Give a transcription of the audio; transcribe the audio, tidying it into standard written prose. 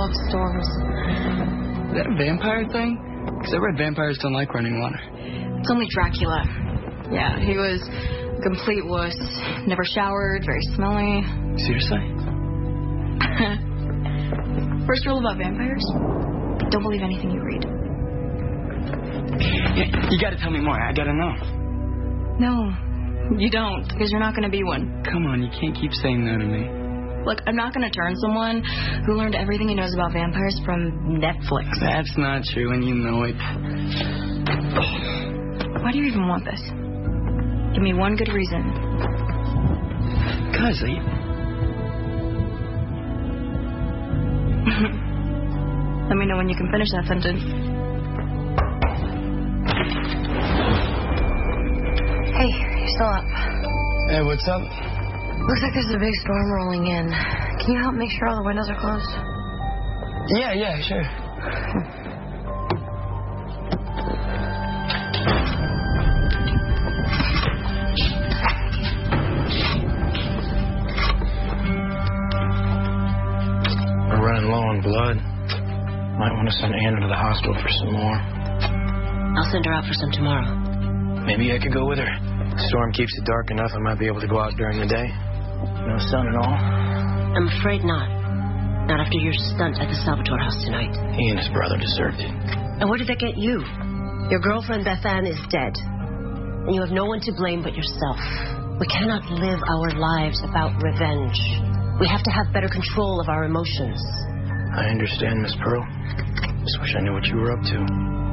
love storms. Is that a vampire thing? Because I read vampires don't like running water. It's only Dracula. Yeah, he was a complete wuss. Never showered, very smelly. Seriously? First rule about vampires: don't believe anything you read. Yeah, you gotta tell me more. I gotta know. No, you don't, because you're not going to be one. Come on, you can't keep saying no to me. Look, I'm not going to turn someone who learned everything he knows about vampires from Netflix. That's not true, and you know it. Why do you even want this? Give me one good reason. Because Let me know when you can finish that sentence. Hey, you're still up. Hey, what's up? Looks like there's a big storm rolling in. Can you help make sure all the windows are closed? Yeah, sure. We're running low on blood. Might want to send Anna to the hospital for some more. I'll send her out for some tomorrow. Maybe I could go with her. The storm keeps it dark enough I might be able to go out during the day. No sun and all. I'm afraid not. Not after your stunt at the Salvatore house tonight. He and his brother deserved it. And where did that get you? Your girlfriend Beth Ann is dead. And you have no one to blame but yourself. We cannot live our lives about revenge. We have to have better control of our emotions. I understand, Miss Pearl. Just wish I knew what you were up to.